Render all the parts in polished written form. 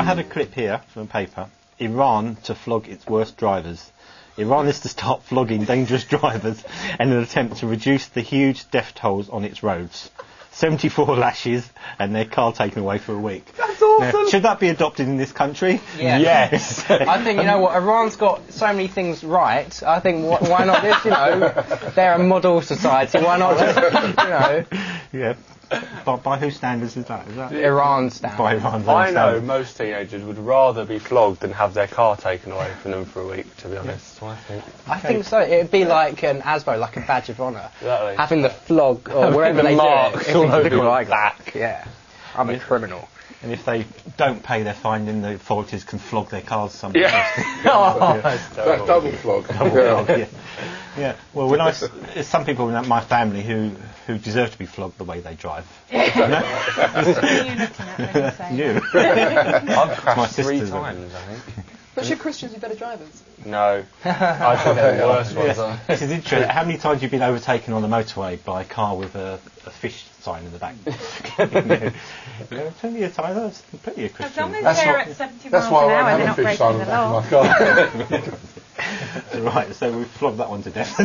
I have a clip here from a paper. Iran to flog its worst drivers. Iran is to start flogging dangerous drivers in an attempt to reduce the huge death tolls on its roads. 74 lashes and their car taken away for a week. That's awesome. Now, should that be adopted in this country? Yeah. Yes. I think, you know what, Iran's got so many things right. I think, why not this, you know? They're a model society. Why not just, you know? Yeah. By whose standards is that? Is that Iran's standards. By Iran's I know standards. most teenagers would rather be flogged than have their car taken away from them for a week, to be honest. So I think so. It'd be like an ASBO, like a badge of honour. Exactly. Having the flog, or wherever the they marks do it, all if over it's your like back. that. Yeah. I'm a criminal. And if they don't pay their fine, then the authorities can flog their cars somewhere Yeah. else. That's That's double flog. Yeah. Yeah. Well, when there's some people in my family who deserve to be flogged the way they drive. What are you looking at when you say You. I've My crashed 3 sisters are- times, I think. But should Christians be better drivers? No. I think they're the worst ones. This is interesting. How many times have you been overtaken on the motorway by a car with a fish sign in the back? Plenty of times. That's plenty of As Christians. long as That's they're not- at 70 That's miles why an I hour, won't they're have not a fish breaking sign the on the law. back of my car. Right, so we've flogged that one to death.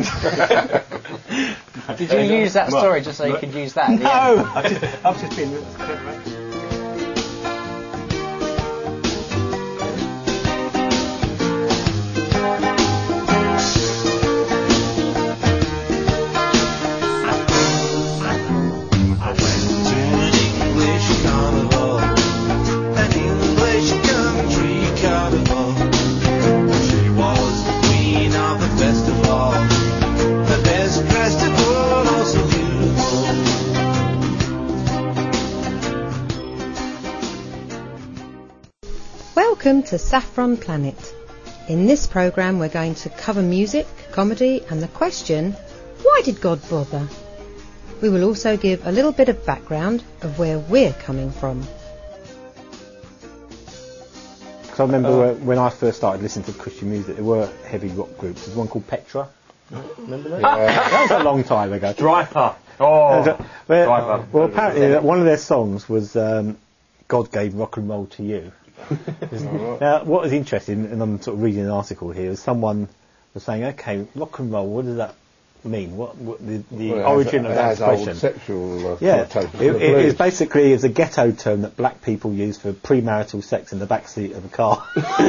Did you use that story just so you could use that? At the end? No! I've just been... Welcome to Saffron Planet. In this programme we're going to cover music, comedy and the question, why did God bother? We will also give a little bit of background of where we're coming from. Because I remember when I first started listening to Christian music, there were heavy rock groups. There's one called Petra. Remember that? That was a long time ago. Dryper. Oh. Well, apparently one of their songs was God Gave Rock and Roll to You. Now, what was interesting, and I'm sort of reading an article here, is someone was saying, okay, rock and roll, what does that mean? What the origin of that expression? Sexual it is basically a ghetto term that black people use for premarital sex in the backseat of a car.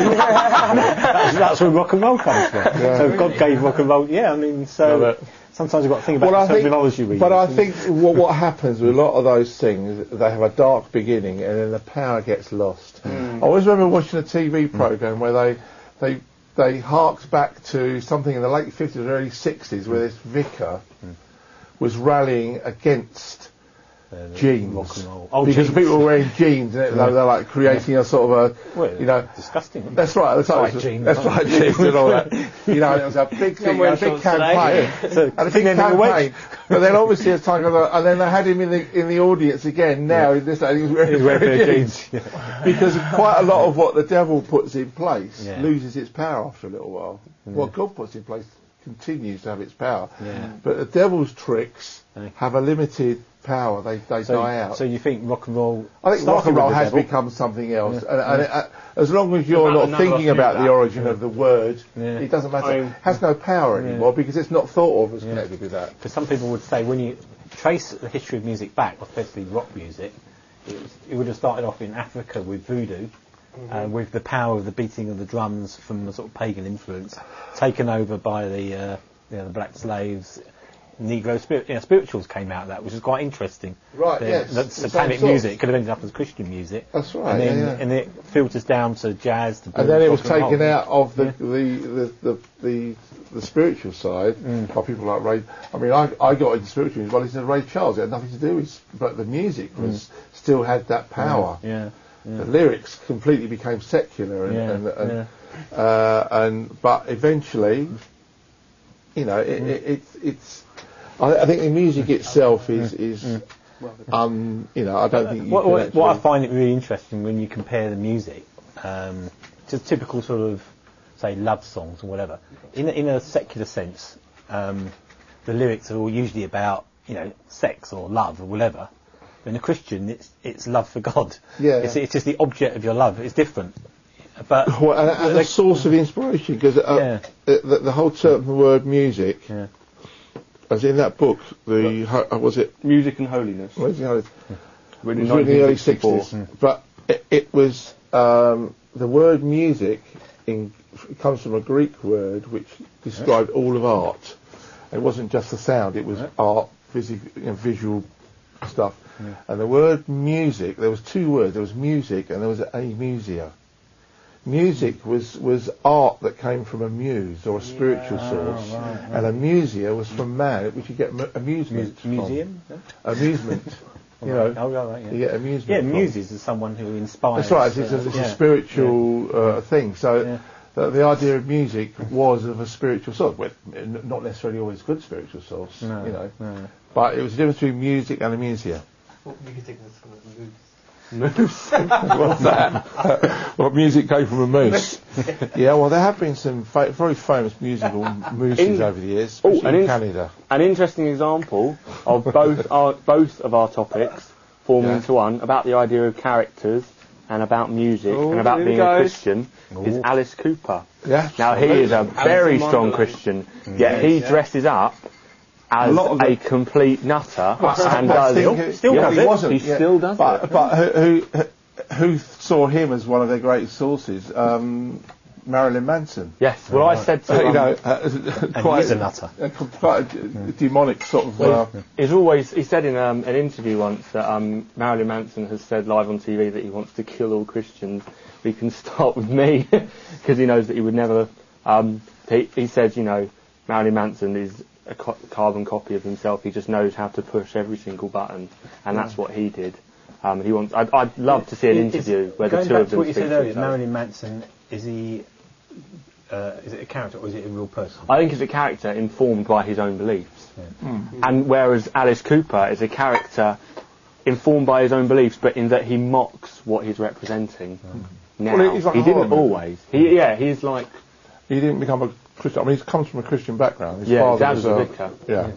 that's where rock and roll comes from. Yeah. So God gave rock and roll. Yeah, I mean, so sometimes you've got to think about the terminology we use. But I think what happens with a lot of those things, they have a dark beginning and then the power gets lost. I always remember watching a TV programme where they harked back to something in the late 50s or early 60s where this vicar was rallying against jeans. Rock and roll. Because jeans. people were wearing jeans and they're like creating a sort of disgusting. That's right. That's right. jeans. That's right. Jeans and all that. You know, it was a big thing, a big campaign, and a big campaign. But then obviously it's time, and then they had him in the audience again. Now he was wearing jeans. Because quite a lot of what the devil puts in place loses its power after a little while. What God puts in place continues to have its power. But the devil's tricks have a limited power. They die out. So you think rock and roll? I think rock and roll has become something else, and as long as you're not thinking about the origin of the word, it doesn't matter. It has no power anymore because it's not thought of as connected with that. Because some people would say when you trace the history of music back, especially rock music, it would have started off in Africa with voodoo, with the power of the beating of the drums from the sort of pagan influence, taken over by the black slaves. Negro spirituals came out of that, which is quite interesting. Right, yes. That satanic music could have ended up as Christian music. That's right. And it filters down to jazz, to blues, and then it was rock and taken roll. out of the spiritual side by people like Ray. I mean, I got into spiritual music. Well, it's Ray Charles. It had nothing to do with, but the music was still had that power. The lyrics completely became secular, but eventually, you know, it's. I think the music itself is you know, I don't think you what I find it really interesting when you compare the music to typical sort of, say, love songs or whatever. In a secular sense, the lyrics are all usually about, you know, sex or love or whatever. In a Christian, it's love for God. Yeah. It's just the object of your love. It's different. But and the source of inspiration, because the whole term, the word music, as in that book, was it Music and Holiness? Written in Written the early 60s. But it was the word music. It comes from a Greek word which described all of art. It wasn't just the sound; it was art, visual stuff. Yeah. And the word music, there was two words. There was music and there was amusia. Music was art that came from a muse or a spiritual source, and amusia was from man, which you get amusement from. Museum? Amusement. You know, you get amusement. Yeah, muses is someone who inspires. That's right. It's a spiritual thing. So the idea of music was of a spiritual source, well, not necessarily always good spiritual source. No. But it was the difference between music and amusia. What music is from a moose? Moose? What's that? Well, music came from a moose. Yeah, well, there have been some very famous musical mooses over the years, especially in Canada. An interesting example of both of our topics forming into one, about the idea of characters and about music and about being a Christian, is Alice Cooper. Yeah. Now, he is a very strong Christian, yet he dresses up as a complete nutter and still does it. He still does it. But who saw him as one of their great sources? Marilyn Manson. Yes. Well, I said to quite he's a nutter. Quite a demonic sort of. He said in an interview once that Marilyn Manson has said live on TV that he wants to kill all Christians. We can start with me, because he knows that he would never. He says, Marilyn Manson is a carbon copy of himself. He just knows how to push every single button, and that's what he did. He wants. I'd love to see an interview where the two of them. What you said earlier, Marilyn Manson, is he? Is it a character or is it a real person? I think it's a character informed by his own beliefs, and whereas Alice Cooper is a character informed by his own beliefs, but in that he mocks what he's representing. Now he didn't always. He's like. He didn't become a Christian. I mean, he comes from a Christian background. His father was a vicar. Yeah.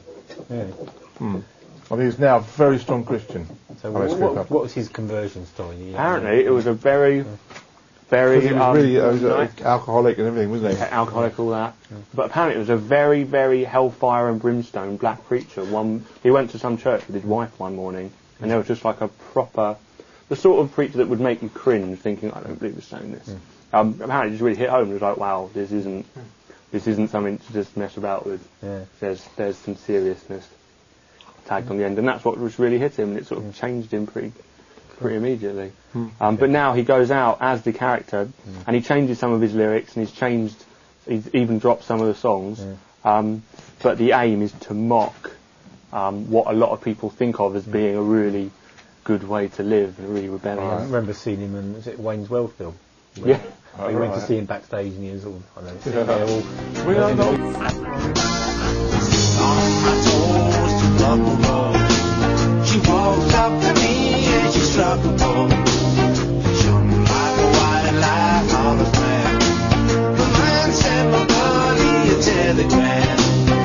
I mean, he's now a very strong Christian. So what was his conversion story? Apparently, it was a very, very... He was really alcoholic and everything, wasn't he? Alcoholic, all that. But apparently it was a very, very hellfire and brimstone black preacher. He went to some church with his wife one morning, and there was just like a proper... The sort of preacher that would make you cringe, thinking, I don't believe he's saying this. Apparently it just really hit home. It was like, wow, this isn't something to just mess about with. Yeah. There's some seriousness tagged on the end, and that's what was really hit him, and it sort of changed him pretty immediately. But now he goes out as the character, and he changes some of his lyrics, and he's even dropped some of the songs. But the aim is to mock what a lot of people think of as being a really good way to live, and really rebellious. I remember seeing him in, was it Wayne's World film? Yeah. We went to see him backstage, and he was all, I don't know, We are not. On my toes to Buffalo, she walked up to me and she struck a pose. Shone like a wildlife on the ground. The man sent my buddy a telegram.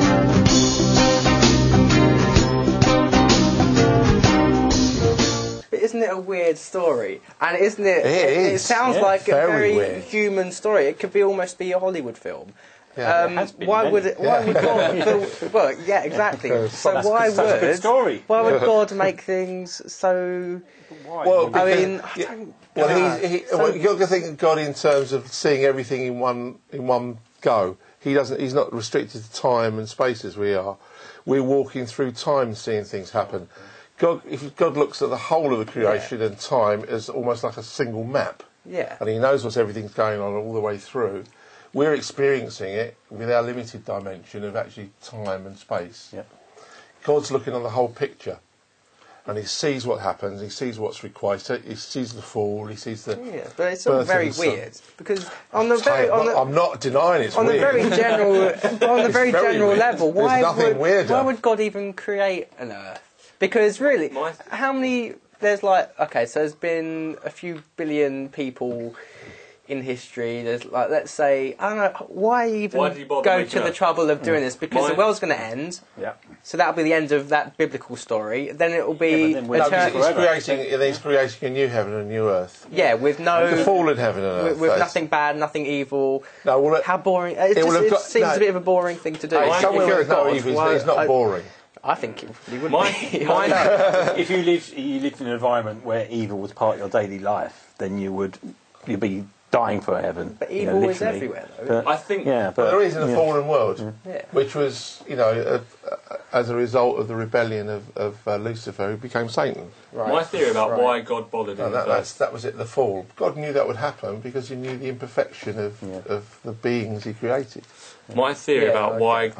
Isn't it a weird story? And isn't it? It sounds like a very weird. human story. It could be almost be a Hollywood film. Yeah, why would God? Well, yeah, exactly. So why would God make things so? Well, I mean, you've got to think of God in terms of seeing everything in one go. He's not restricted to time and space as we are. We're walking through time, seeing things happen. If God looks at the whole of the creation and time as almost like a single map, and he knows everything's going on all the way through, we're experiencing it with our limited dimension of actually time and space. Yeah. God's looking on the whole picture, and he sees what happens, he sees what's required, he sees the fall, he sees the but it's all very weird, because I'm not denying it's weird. On the very general level, why would God even create an Earth? Because really, how many... There's there's been a few billion people in history. There's let's say, I don't know, why even go to the trouble of doing this? Because the world's going to end. Yeah. So that'll be the end of that biblical story. Then it will be... Yeah, but then he's creating a new heaven and a new earth. Yeah, with no... The fallen heaven and earth. With nothing bad, nothing evil. No, well, how boring... It seems a bit of a boring thing to do. If you're a god, it's not boring. I think it really would be. If you lived in an environment where evil was part of your daily life, then you'd be dying for heaven. But evil is everywhere, though. I think... But there is in a fallen world, which was, as a result of the rebellion of Lucifer, who became Satan. Right. My theory about why God bothered in that was it, the fall. God knew that would happen because he knew the imperfection of the beings he created. My theory about why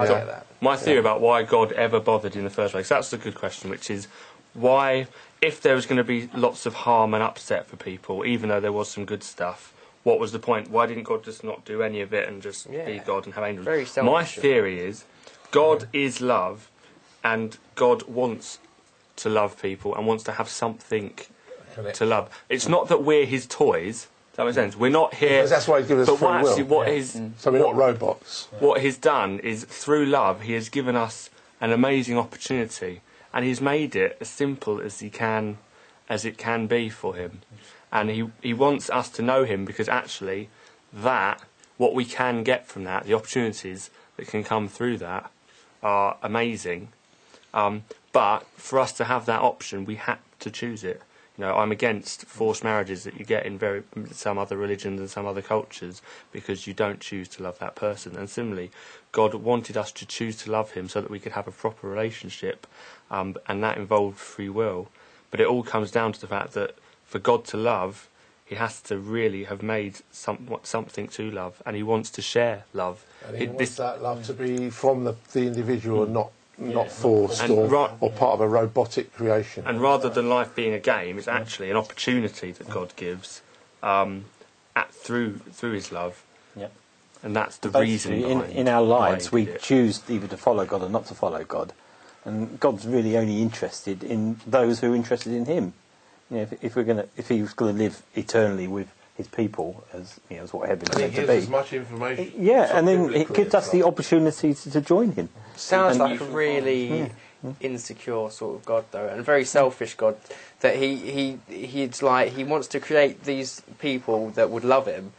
God ever bothered in the first place, that's a good question, which is why, if there was going to be lots of harm and upset for people, even though there was some good stuff, what was the point? Why didn't God just not do any of it and just be God and have angels? Very selfish. My theory is God is love, and God wants to love people and wants to have something to love. It's not that we're his toys. Does that make sense? We're not here... Because that's why he's given us free will. So we're not robots. What he's done is, through love, he has given us an amazing opportunity, and he's made it as simple as it can be for him. And he wants us to know him, because actually what we can get from that, the opportunities that can come through that, are amazing. But for us to have that option, we have to choose it. I'm against forced marriages that you get in some other religions and some other cultures, because you don't choose to love that person. And similarly, God wanted us to choose to love him so that we could have a proper relationship, and that involved free will. But it all comes down to the fact that for God to love, he has to really have made something to love, and he wants to share love. And he wants that love to be from the individual and not forced or part of a robotic creation. And rather than life being a game, it's actually an opportunity that God gives through his love. Yep. And that's the reason behind in our lives we choose either to follow God or not to follow God. And God's really only interested in those who are interested in him. If he was going to live eternally with his people, as what heaven's meant to be. As much information. And then it gives us the opportunity to join him. Sounds like a really insecure sort of God, though, and a very selfish God. That he wants to create these people that would love him,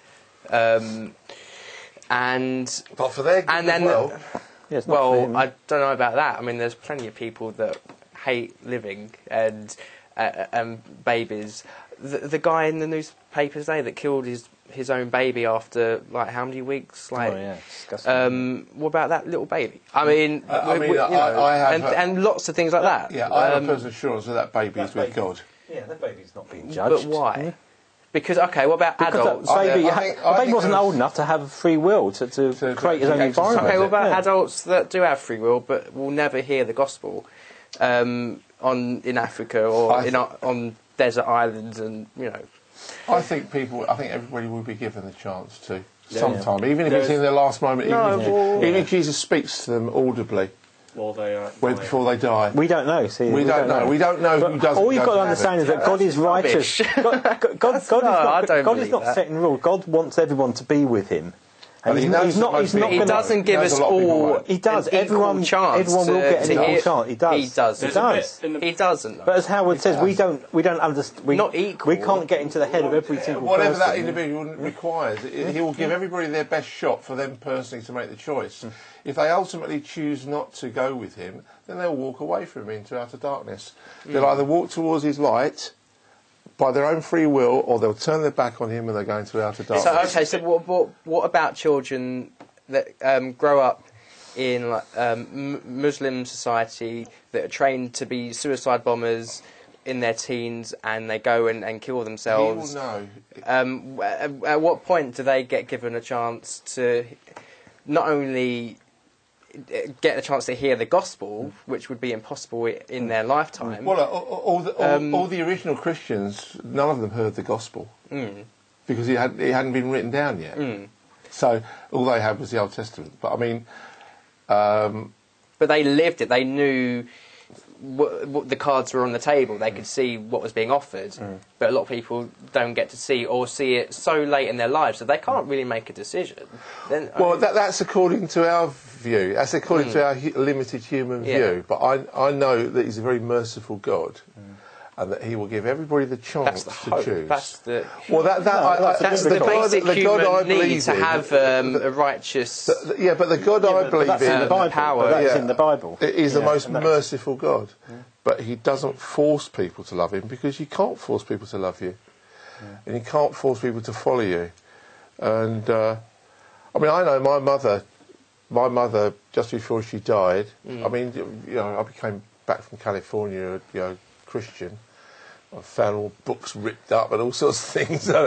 but for their good as well. Well, I don't know about that. I mean, there's plenty of people that hate living and babies. The guy in the newspapers today that killed his own baby after how many weeks? Disgusting. What about that little baby? I mean, I have and lots of things like that. Yeah, I have personal assurance that baby is with God. Yeah, that baby's not being judged. But why? Because what about adults? The baby wasn't old enough to have free will to create his own environment. Okay, what about adults that do have free will but will never hear the gospel in Africa or on desert islands and I think everybody will be given the chance to sometime, even if it's in their last moment. Even if Jesus speaks to them audibly. Before they die. We don't know. See, we don't know. We don't know who does. All you've got to understand is that God is righteous. God is not setting rules. God wants everyone to be with him. And he doesn't give us all. He does. Everyone chance. Everyone will get an equal chance. He does. He does. He doesn't. But as Howard says, we don't understand. Not equal. We can't get into the head of every single whatever person. that individual requires. He will give everybody their best shot for them personally to make the choice. If they ultimately choose not to go with him, then they'll walk away from him into outer darkness. They'll either walk towards his light by their own free will, or they'll turn their back on him and they're going to outer darkness. So what about children that grow up in Muslim society that are trained to be suicide bombers in their teens and they go and kill themselves? He will know. At what point do they get given a chance to not only get a chance to hear the gospel, which would be impossible in their lifetime? Well, all the original Christians, none of them heard the gospel because it hadn't been written down yet. So all they had was the Old Testament. But I mean, but they lived it. They knew what the cards were on the table. They could see what was being offered. But a lot of people don't get to see it so late in their lives that they can't really make a decision. That's according to our view. That's according to our limited human view. But I know that he's a very merciful God. And that he will give everybody the chance to choose. That's the that's the basic the human God I need believe to in. have a righteous. But the God I believe in, power. That's in the Bible. Is the most merciful God. But he doesn't force people to love him, because you can't force people to love you, and you can't force people to follow you. And I know my mother just before she died. I mean, I became back from California, Christian. I found all books ripped up and all sorts of things. I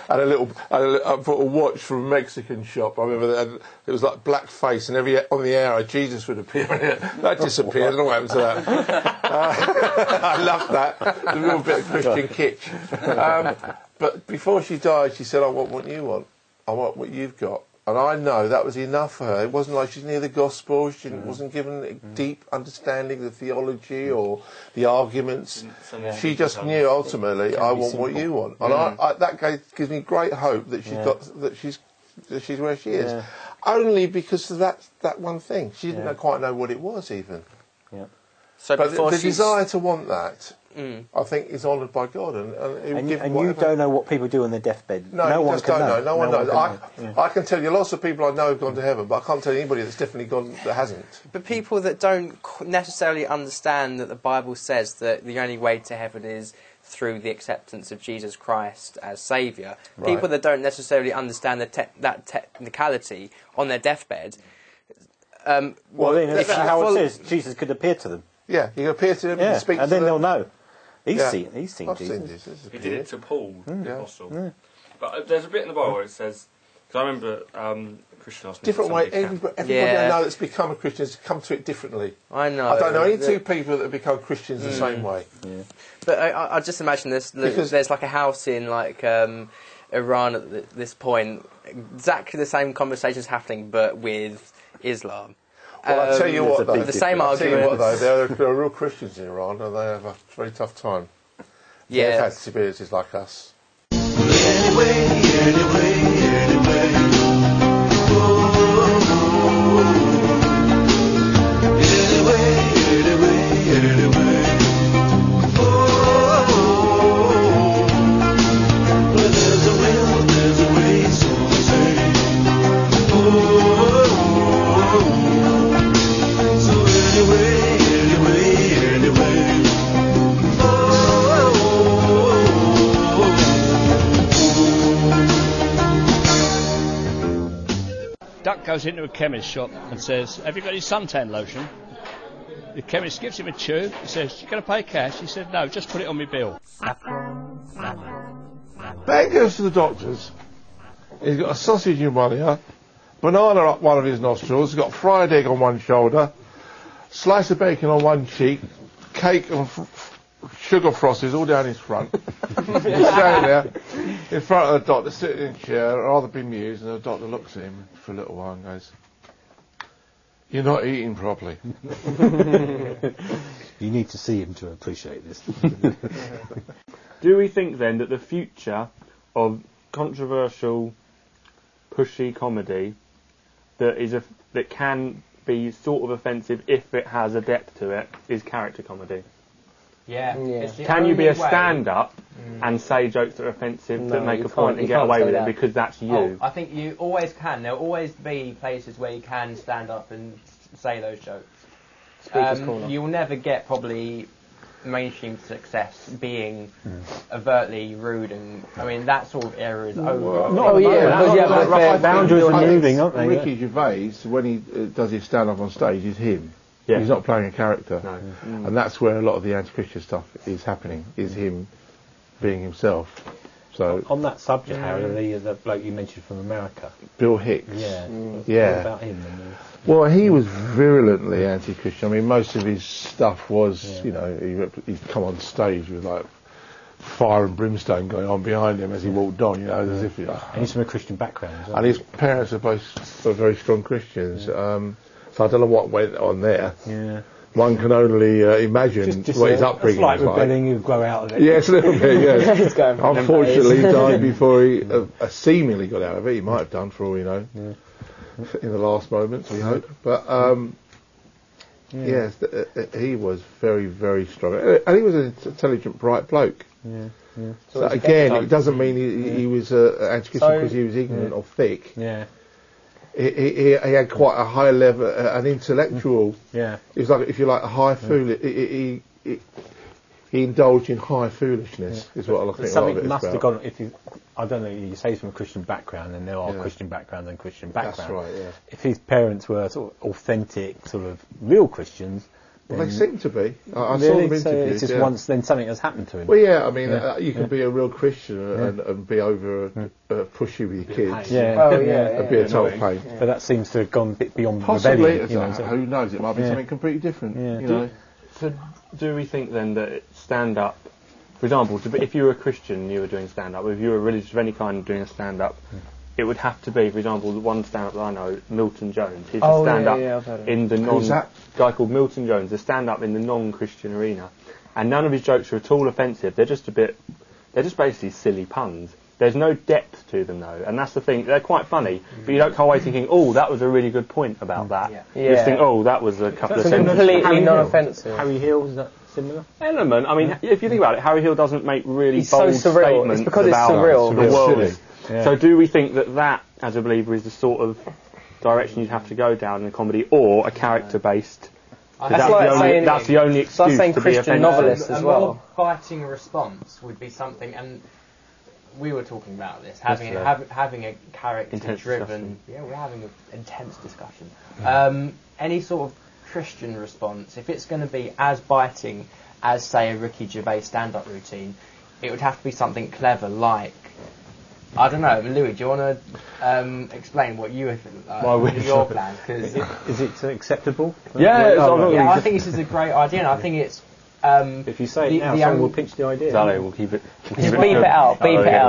bought a watch from a Mexican shop. I remember that it was like black face, and on the hour Jesus would appear in it. That disappeared. I don't know what happened to that. I loved that. A little bit of Christian kitsch. But before she died, she said, "I want what you want. I want what you've got." And I know that was enough for her. It wasn't like she's near the gospel. She wasn't given a deep understanding of the theology or the arguments. She just knew ultimately, I want what you want. And that gives me great hope that she's where she is. Only because of that one thing. She didn't quite know what it was even. Yeah. So but the desire to want that, I think, is honoured by God. And you don't know what people do on their deathbed. No one just don't know. No one knows. I can tell you lots of people I know have gone to heaven, but I can't tell you anybody that's definitely gone that hasn't. But people that don't necessarily understand that the Bible says that the only way to heaven is through the acceptance of Jesus Christ as Saviour. Right. People that don't necessarily understand that technicality on their deathbed. Then that's how it says Jesus could appear to them. Yeah, you appear to them and speak to them. And then they'll know. He's seen I've Jesus. Seen Jesus. He did it to Paul, the apostle. Yeah. But there's a bit in the Bible where it says, because I remember Christian asked me different way. Everybody I know that's become a Christian has come to it differently. I know. I don't know any two people that have become Christians the same way. Yeah. But I just imagine there's like a house in like Iran at this point, exactly the same conversations happening, but with Islam. Well, I'll tell you what, though. The same argument. There are real Christians in Iran, and they have a very tough time. Yeah. They've had experiences like us. Duck goes into a chemist shop and says, "Have you got any suntan lotion?" The chemist gives him a tube. He says, "You going to pay cash?" He said, "No, just put it on my bill." Ben goes to the doctor's. He's got a sausage in one ear, banana up one of his nostrils, he's got fried egg on one shoulder, slice of bacon on one cheek, cake and sugar frosties all down his front. He's standing there in front of the doctor, sitting in a chair, rather bemused, and the doctor looks at him for a little while and goes, "You're not eating properly." You need to see him to appreciate this. Do we think then that the future of controversial, pushy comedy that can be sort of offensive if it has a depth to it is character comedy? Yeah. Can you be a stand-up and say jokes that are offensive that make a point and get away with it because that's you? Oh, I think you always can. There'll always be places where you can stand up and say those jokes. You'll never get probably mainstream success being overtly rude, and I mean that sort of era is over. But boundaries are moving, aren't they? Ricky Gervais, when he does his stand-up on stage, is him. Yeah. He's not playing a character, and that's where a lot of the anti-Christian stuff is happening. Is him being himself. So on that subject, Harry, the bloke you mentioned from America, Bill Hicks. Yeah. What about him? Well, he was virulently anti-Christian. I mean, most of his stuff was, he'd come on stage with like fire and brimstone going on behind him as he walked on, as if. And he's from a Christian background. And his parents are both very strong Christians. So I don't know what went on there. Yeah. One can only imagine what his upbringing was like. Rebelling, you grow out of it. Yes, a little bit, yes. Unfortunately, he died before he seemingly got out of it. He might have done, for all we know. Yeah. in the last moments, we hope. But yes, he was very, very strong, and he was an intelligent, bright bloke. Yeah. So again, it doesn't mean he was anti-Christian because he was ignorant or thick. Yeah. He had quite a high level, an intellectual. Yeah. It was like, if you like, a high foolish. He indulged in high foolishness, is what I think. Something must have gone. I don't know. You say he's from a Christian background, and there are Christian backgrounds and Christian backgrounds. That's right. Yeah. If his parents were sort of authentic, sort of real Christians. Well, they seem to be. I really? saw them interviewed. So it's just once then something has happened to him. Well, yeah, I mean, you can be a real Christian and be over pushy with your kids. And be a total pain. But that seems to have gone a bit beyond possibly, rebellion. Who knows? It might be something completely different. You know. So, do we think then that stand-up, for example, if you were a Christian and you were doing stand-up, if you were religious of any kind doing a stand-up, it would have to be, for example, the one stand-up that I know, Milton Jones. He's a stand-up in the guy called Milton Jones, a stand-up in the non-Christian arena. And none of his jokes are at all offensive. They're just basically silly puns. There's no depth to them, though, and that's the thing. They're quite funny, but you don't come away thinking, "Oh, that was a really good point about that." You just think, "Oh, that was a couple of sentences." Completely non-offensive. Harry Hill, is that similar? Element. I mean, if you think about it, Harry Hill doesn't make really bold so surreal. statements it's because about it's surreal. the world. Yeah. So, do we think that, as a believer, is the sort of direction you'd have to go down in a comedy, or a character-based? That's the only excuse that's saying to Christian be novelists as well. A more biting response would be something, and we were talking about this, having a character-driven... Yeah, we're having an intense discussion. Any sort of Christian response, if it's going to be as biting as, say, a Ricky Gervais stand-up routine, it would have to be something clever, like... I don't know, Louis, do you want to explain what you your plan? Is it acceptable? I think this is a great idea, and I think it's... if you say it now, someone will pitch the idea. Zalo will keep it. Just beep it out.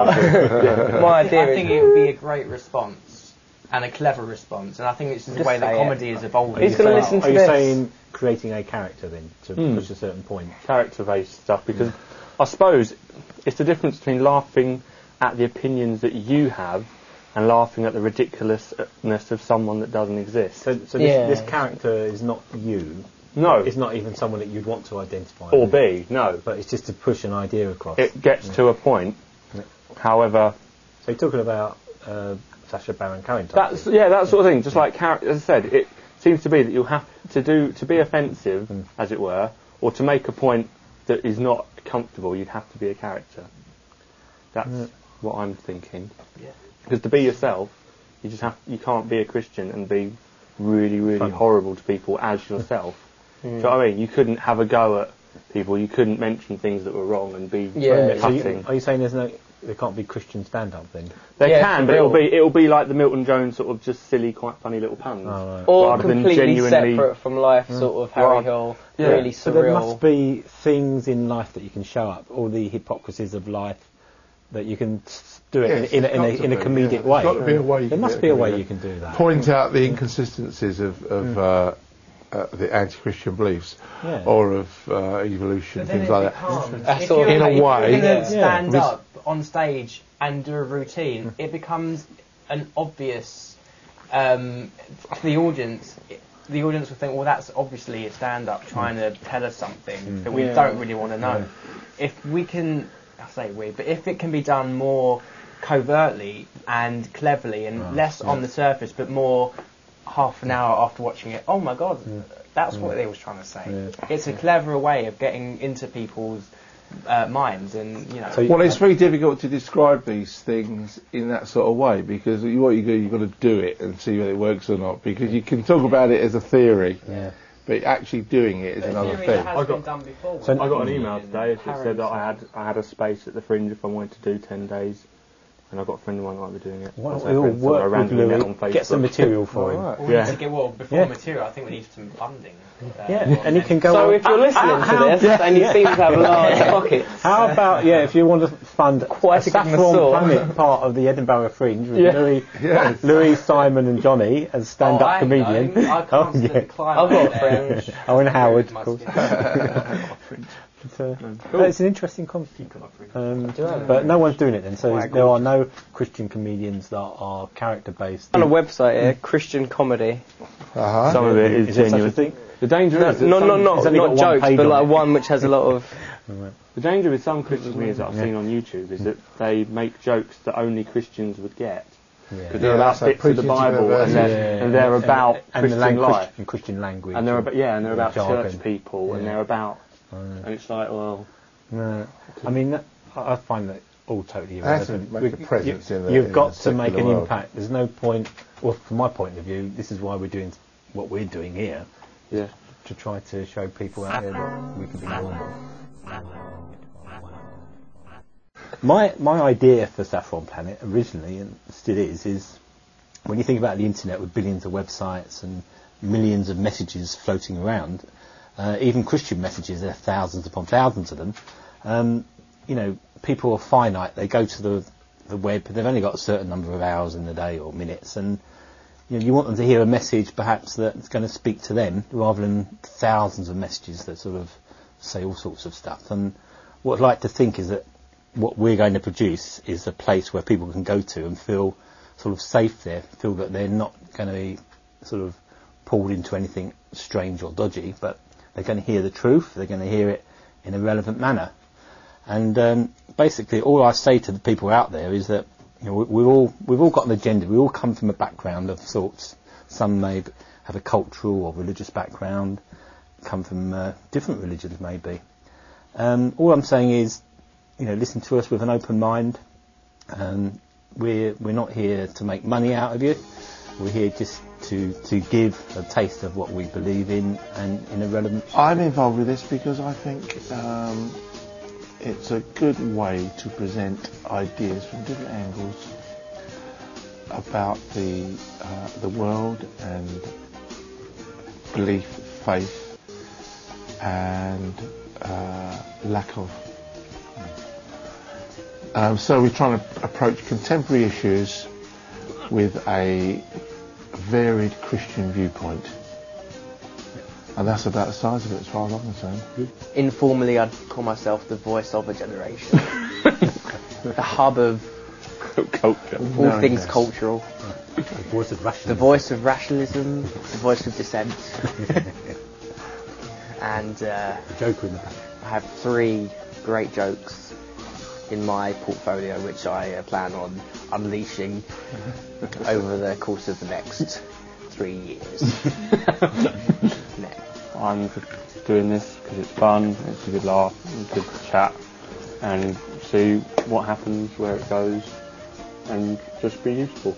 My idea. I think it would be a great response and a clever response, and I think this is the way that comedy is evolving. Who's going to listen to this? this? Are you saying creating a character then to push a certain point? Character-based stuff, because I suppose it's the difference between laughing at the opinions that you have and laughing at the ridiculousness of someone that doesn't exist. So this character is not you. No. It's not even someone that you'd want to identify or with. be, no. But it's just to push an idea across. It gets to a point. However... So you're talking about Sacha Baron Cohen type that sort of thing. Just like, as I said, it seems to be that you'll have to be offensive, as it were, or to make a point that is not comfortable, you'd have to be a character. That's what I'm thinking. Yeah. Because to be yourself, you can't be a Christian and be really, really horrible to people as yourself. Do you know what I mean? You couldn't have a go at people. You couldn't mention things that were wrong and be cutting. Are you saying there can't be Christian stand-up then? There can, but it'll be like the Milton Jones sort of just silly, quite funny little puns, or completely separate from life. Sort of Harry Hill, really surreal. So there must be things in life that you can show up, all the hypocrisies of life, that you can do it in a comedic way. There's got to be a way. There must be a way you can do that. Point out the inconsistencies of the anti-Christian beliefs or of evolution, things like that. In a way, if you're going to stand up on stage and do a routine, it becomes an obvious to the audience. The audience will think, well, that's obviously a stand-up trying to tell us something that we don't really want to know. If we can... I say we, but if it can be done more covertly and cleverly and less on the surface, but more half an hour after watching it, oh my God, that's what they was trying to say. Yeah. It's a cleverer way of getting into people's minds, and you know. Well, it's very difficult to describe these things in that sort of way, because what you do, you've got to do it and see whether it works or not, because you can talk about it as a theory. Yeah. But actually doing it is another thing. I got an email today that said that I had a space at the Fringe if I wanted to do 10 days, and I've got a friend of mine who might be doing it. Why don't we all work with Louis, get some material for him? Before material, I think we need some funding. And he can go. So if you're listening to this and you seem to have large pockets, how about if you want to fund quite a Saffron Planet part of the Edinburgh Fringe with Louis, Simon, and Johnny as stand-up comedian. I can't decline. I've got a Fringe. And Howard, of course. It's an interesting concept. But no one's doing it then, so there are no Christian comedians that are character based. On a website here, Christian comedy. Some of it is genuine. The danger is not jokes, but like one which has a lot of. The danger with some Christian comedians that I've seen on YouTube is that they make jokes that only Christians would get. Because they're about bits of the Bible and they're about Christian life and Christian language, and they're about church people, and they're about, and it's like, well, I mean, I find that all totally irrelevant. Make a presence you've got to make an impact. There's no point. Well, from my point of view, this is why we're doing what we're doing here. Yeah. To try to show people out there that we can be normal. My idea for Saffron Planet originally, and still is when you think about the internet with billions of websites and millions of messages floating around, even Christian messages, there are thousands upon thousands of them. People are finite. They go to the web, they've only got a certain number of hours in the day or minutes, and you want them to hear a message perhaps that's going to speak to them rather than thousands of messages that sort of say all sorts of stuff. And what I'd like to think is that what we're going to produce is a place where people can go to and feel sort of safe there, feel that they're not going to be sort of pulled into anything strange or dodgy, but they're going to hear the truth, they're going to hear it in a relevant manner. And basically all I say to the people out there is that we've all got an agenda, we all come from a background of sorts. Some may have a cultural or religious background, come from different religions maybe. All I'm saying is, listen to us with an open mind. We're not here to make money out of you. We're here just to give a taste of what we believe in and in a relevant. I'm involved with this because I think it's a good way to present ideas from different angles about the world and belief, faith, and lack of. So we're trying to approach contemporary issues with a varied Christian viewpoint. And that's about the size of it as far as I'm concerned. Informally, I'd call myself the voice of a generation. The hub of culture. All things cultural. The voice of rationalism. The voice of rationalism, the voice of dissent. And the joker in the back. I have 3 great jokes in my portfolio which I plan on unleashing over the course of the next 3 years. I'm just doing this because it's fun, it's a good laugh, it's a good chat, and see what happens, where it goes, and just be useful.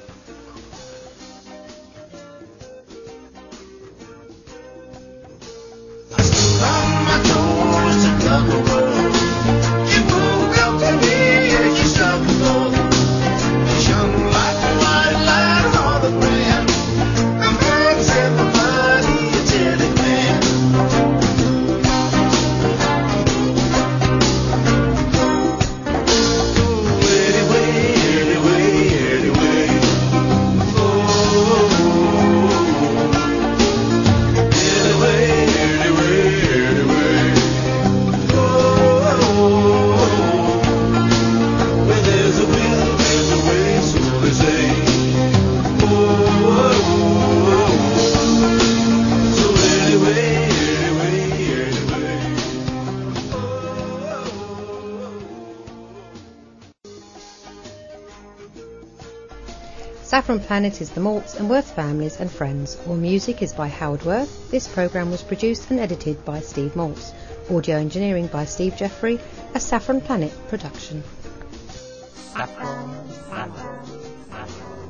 Saffron Planet is the Maltz and Worth families and friends. All music is by Howard Worth. This programme was produced and edited by Steve Maltz. Audio engineering by Steve Jeffrey. A Saffron Planet production. Saffron Planet.